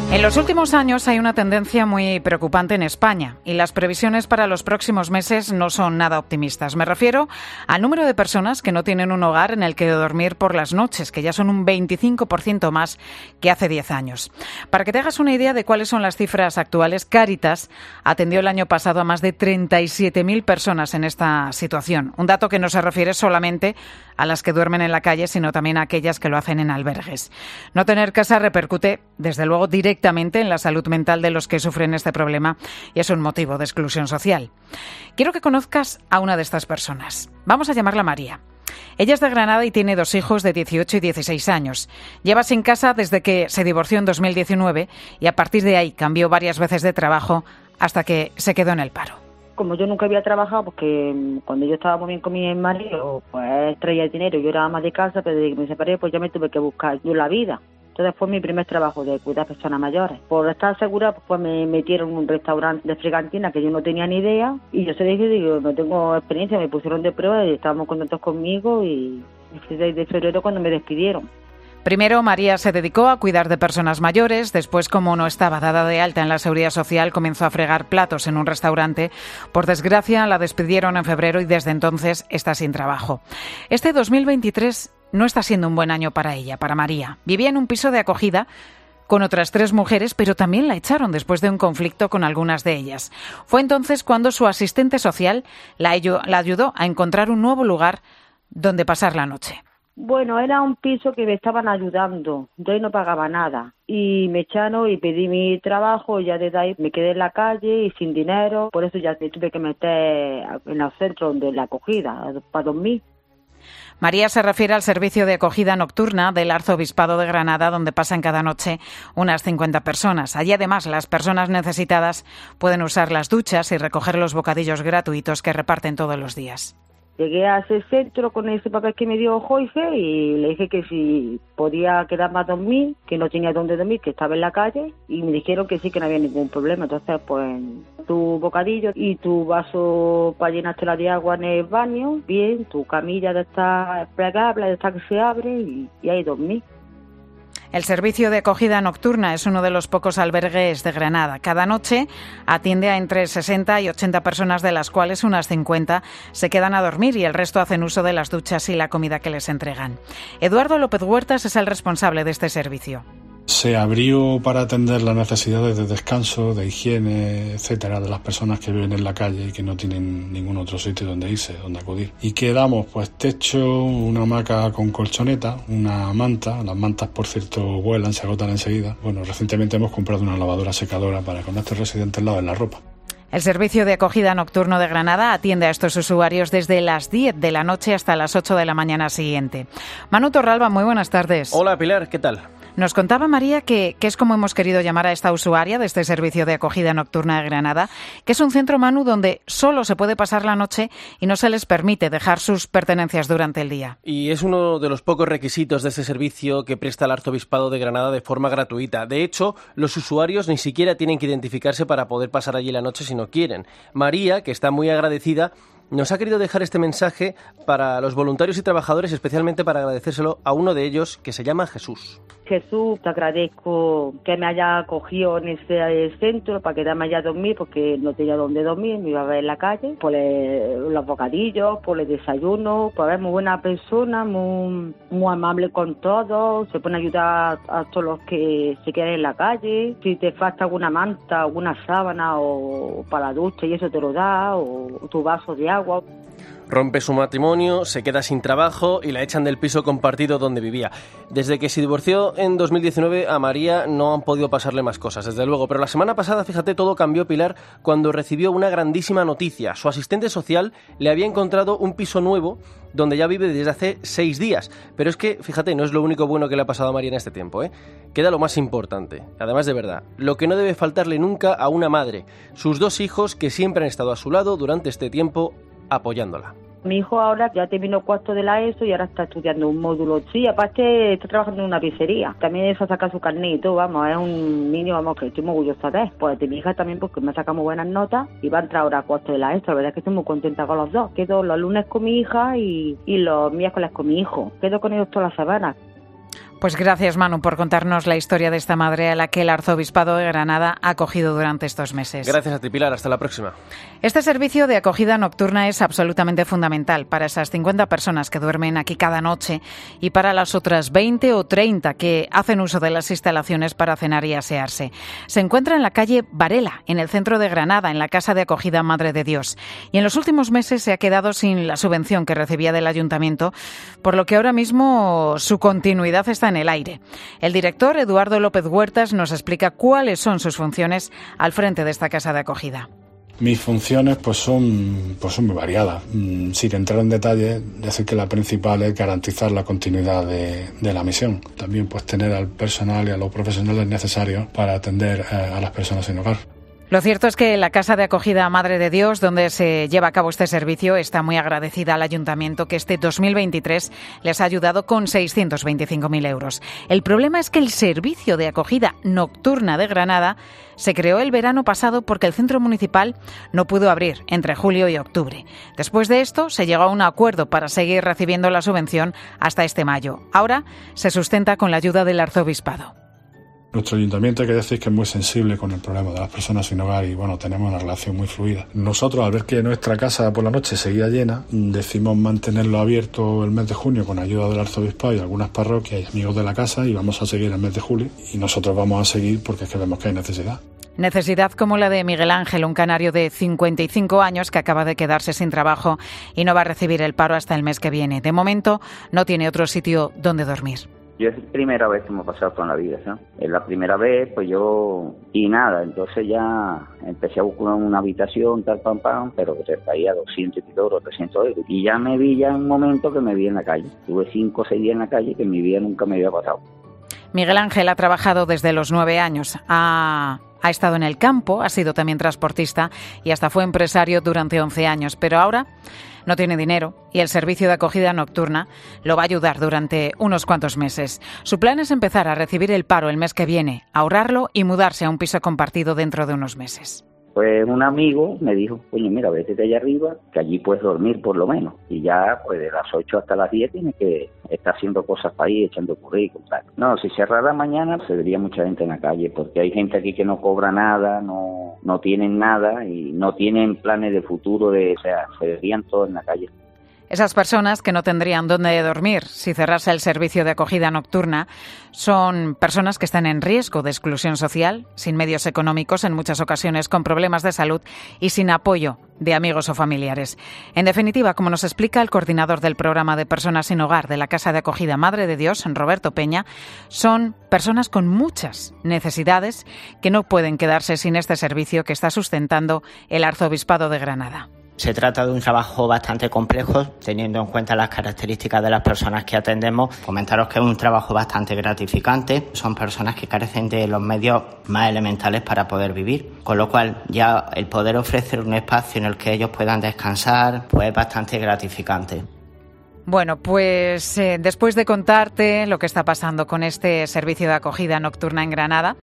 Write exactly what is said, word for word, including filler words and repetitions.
En los últimos años hay una tendencia muy preocupante en España y las previsiones para los próximos meses no son nada optimistas. Me refiero al número de personas que no tienen un hogar en el que dormir por las noches, que ya son un veinticinco por ciento más que hace diez años. Para que te hagas una idea de cuáles son las cifras actuales, Cáritas atendió el año pasado a más de treinta y siete mil personas en esta situación. Un dato que no se refiere solamente a las que duermen en la calle, sino también a aquellas que lo hacen en albergues. No tener casa repercute, desde luego, directamente en la salud mental de los que sufren este problema y es un motivo de exclusión social. Quiero que conozcas a una de estas personas. Vamos a llamarla María. Ella es de Granada y tiene dos hijos de dieciocho y dieciséis años. Lleva sin casa desde que se divorció en dos mil diecinueve y a partir de ahí cambió varias veces de trabajo hasta que se quedó en el paro. Como yo nunca había trabajado, porque cuando yo estaba muy bien con mi marido, pues traía el dinero, yo era ama de casa, pero desde que me separé, pues ya me tuve que buscar yo la vida. Entonces fue mi primer trabajo de cuidar personas mayores. Por estar segura, pues me metieron en un restaurante de fregantina que yo no tenía ni idea, y yo se dije, digo, no tengo experiencia, me pusieron de prueba y estábamos contentos conmigo, y fue de febrero cuando me despidieron. Primero, María se dedicó a cuidar de personas mayores. Después, como no estaba dada de alta en la Seguridad Social, comenzó a fregar platos en un restaurante. Por desgracia, la despidieron en febrero y desde entonces está sin trabajo. Este dos mil veintitrés no está siendo un buen año para ella, para María. Vivía en un piso de acogida con otras tres mujeres, pero también la echaron después de un conflicto con algunas de ellas. Fue entonces cuando su asistente social la ayudó a encontrar un nuevo lugar donde pasar la noche. Bueno, era un piso que me estaban ayudando, yo no pagaba nada y me echaron y pedí mi trabajo y ya desde ahí me quedé en la calle y sin dinero, por eso ya me tuve que meter en el centro de la acogida para dormir. María se refiere al servicio de acogida nocturna del Arzobispado de Granada, donde pasan cada noche unas cincuenta personas. Allí, además, las personas necesitadas pueden usar las duchas y recoger los bocadillos gratuitos que reparten todos los días. Llegué a ese centro con ese papel que me dio Jorge y le dije que si podía quedarme a dormir, que no tenía dónde dormir, que estaba en la calle, y me dijeron que sí, que no había ningún problema. Entonces, pues, tu bocadillo y tu vaso para llenártela de agua en el baño, bien, tu camilla de esta plegable, de esta que se abre, y, y ahí dormí. El servicio de acogida nocturna es uno de los pocos albergues de Granada. Cada noche atiende a entre sesenta y ochenta personas, de las cuales unas cincuenta se quedan a dormir y el resto hacen uso de las duchas y la comida que les entregan. Eduardo López Huertas es el responsable de este servicio. Se abrió para atender las necesidades de descanso, de higiene, etcétera, de las personas que viven en la calle y que no tienen ningún otro sitio donde irse, donde acudir. ¿Y qué damos? Pues techo, una hamaca con colchoneta, una manta. Las mantas, por cierto, vuelan, se agotan enseguida. Bueno, recientemente hemos comprado una lavadora secadora para que nuestros residentes laven la ropa. El servicio de acogida nocturno de Granada atiende a estos usuarios desde las diez de la noche hasta las ocho de la mañana siguiente. Manu Torralba, muy buenas tardes. Hola, Pilar, ¿qué tal? Nos contaba María que, que es como hemos querido llamar a esta usuaria de este servicio de acogida nocturna de Granada, que es un centro, Manu, donde solo se puede pasar la noche y no se les permite dejar sus pertenencias durante el día. Y es uno de los pocos requisitos de este servicio que presta el Arzobispado de Granada de forma gratuita. De hecho, los usuarios ni siquiera tienen que identificarse para poder pasar allí la noche si no quieren. María, que está muy agradecida, nos ha querido dejar este mensaje para los voluntarios y trabajadores, especialmente para agradecérselo a uno de ellos, que se llama Jesús. Jesús, te agradezco que me haya acogido en ese centro para quedarme allá a dormir, porque no tenía dónde dormir, me iba a ver en la calle, por el, los bocadillos, por el desayuno, pues es muy buena persona, muy, muy amable con todos, se pone a ayudar a todos los que se quedan en la calle, si te falta alguna manta, alguna sábana o para la ducha y eso te lo da, o tu vaso de agua. Rompe su matrimonio, se queda sin trabajo y la echan del piso compartido donde vivía. Desde que se divorció en dos mil diecinueve, a María no han podido pasarle más cosas, desde luego. Pero la semana pasada, fíjate, todo cambió, Pilar, cuando recibió una grandísima noticia. Su asistente social le había encontrado un piso nuevo donde ya vive desde hace seis días. Pero es que, fíjate, no es lo único bueno que le ha pasado a María en este tiempo, ¿eh? Queda lo más importante, además de verdad, lo que no debe faltarle nunca a una madre, sus dos hijos que siempre han estado a su lado durante este tiempo, apoyándola. Mi hijo ahora ya terminó cuarto de la ESO y ahora está estudiando un módulo. Sí, aparte está trabajando en una pizzería. También se ha sacado su carnet y todo, vamos, es un niño, vamos, que estoy muy orgullosa de él. Pues de mi hija también, porque me ha sacado muy buenas notas y va a entrar ahora a cuarto de la ESO. La verdad es que estoy muy contenta con los dos. Quedo los lunes con mi hija y, y los miércoles con mi hijo. Quedo con ellos todas las semanas. Pues gracias, Manu, por contarnos la historia de esta madre a la que el Arzobispado de Granada ha acogido durante estos meses. Gracias a ti, Pilar. Hasta la próxima. Este servicio de acogida nocturna es absolutamente fundamental para esas cincuenta personas que duermen aquí cada noche y para las otras veinte o treinta que hacen uso de las instalaciones para cenar y asearse. Se encuentra en la calle Varela, en el centro de Granada, en la Casa de Acogida Madre de Dios. Y en los últimos meses se ha quedado sin la subvención que recibía del ayuntamiento, por lo que ahora mismo su continuidad está en el aire. El director, Eduardo López Huertas, nos explica cuáles son sus funciones al frente de esta casa de acogida. Mis funciones pues son, pues son muy variadas. Sin entrar en detalle, decir que la principal es garantizar la continuidad de, de la misión. También pues tener al personal y a los profesionales necesarios para atender eh, a las personas sin hogar. Lo cierto es que la Casa de Acogida Madre de Dios, donde se lleva a cabo este servicio, está muy agradecida al Ayuntamiento que este dos mil veintitrés les ha ayudado con seiscientos veinticinco mil euros. El problema es que el servicio de acogida nocturna de Granada se creó el verano pasado porque el centro municipal no pudo abrir entre julio y octubre. Después de esto, se llegó a un acuerdo para seguir recibiendo la subvención hasta este mayo. Ahora se sustenta con la ayuda del Arzobispado. Nuestro ayuntamiento, hay que decir que es muy sensible con el problema de las personas sin hogar y bueno, tenemos una relación muy fluida. Nosotros, al ver que nuestra casa por la noche seguía llena, decidimos mantenerlo abierto el mes de junio con ayuda del Arzobispado y algunas parroquias y amigos de la casa, y vamos a seguir el mes de julio y nosotros vamos a seguir porque es que vemos que hay necesidad. Necesidad como la de Miguel Ángel, un canario de cincuenta y cinco años que acaba de quedarse sin trabajo y no va a recibir el paro hasta el mes que viene. De momento no tiene otro sitio donde dormir. Yo es la primera vez que me ha pasado con la vida, ¿no? Es la primera vez, pues yo... Y nada, entonces ya empecé a buscar una habitación, tal, pam, pam, pero que se caía doscientos euros, trescientos euros. Y ya me vi ya en un momento que me vi en la calle. Tuve cinco o seis días en la calle que en mi vida nunca me había pasado. Miguel Ángel ha trabajado desde los nueve años. Ha... Ha estado en el campo, ha sido también transportista y hasta fue empresario durante once años, pero ahora no tiene dinero y el servicio de acogida nocturna lo va a ayudar durante unos cuantos meses. Su plan es empezar a recibir el paro el mes que viene, ahorrarlo y mudarse a un piso compartido dentro de unos meses. Pues un amigo me dijo, oye, mira, vete de allá arriba, que allí puedes dormir por lo menos. Y ya, pues de las ocho hasta las diez tienes que estar haciendo cosas para ir, echando currículum, tal. No, si cerrara mañana, se vería mucha gente en la calle, porque hay gente aquí que no cobra nada, no, no tienen nada y no tienen planes de futuro, de, o sea, se verían todos en la calle. Esas personas que no tendrían dónde dormir si cerrase el servicio de acogida nocturna son personas que están en riesgo de exclusión social, sin medios económicos, en muchas ocasiones con problemas de salud y sin apoyo de amigos o familiares. En definitiva, como nos explica el coordinador del programa de Personas sin Hogar de la Casa de Acogida Madre de Dios, Roberto Peña, son personas con muchas necesidades que no pueden quedarse sin este servicio que está sustentando el Arzobispado de Granada. Se trata de un trabajo bastante complejo, teniendo en cuenta las características de las personas que atendemos. Comentaros que es un trabajo bastante gratificante. Son personas que carecen de los medios más elementales para poder vivir, con lo cual ya el poder ofrecer un espacio en el que ellos puedan descansar, pues es bastante gratificante. Bueno, pues eh, después de contarte lo que está pasando con este servicio de acogida nocturna en Granada,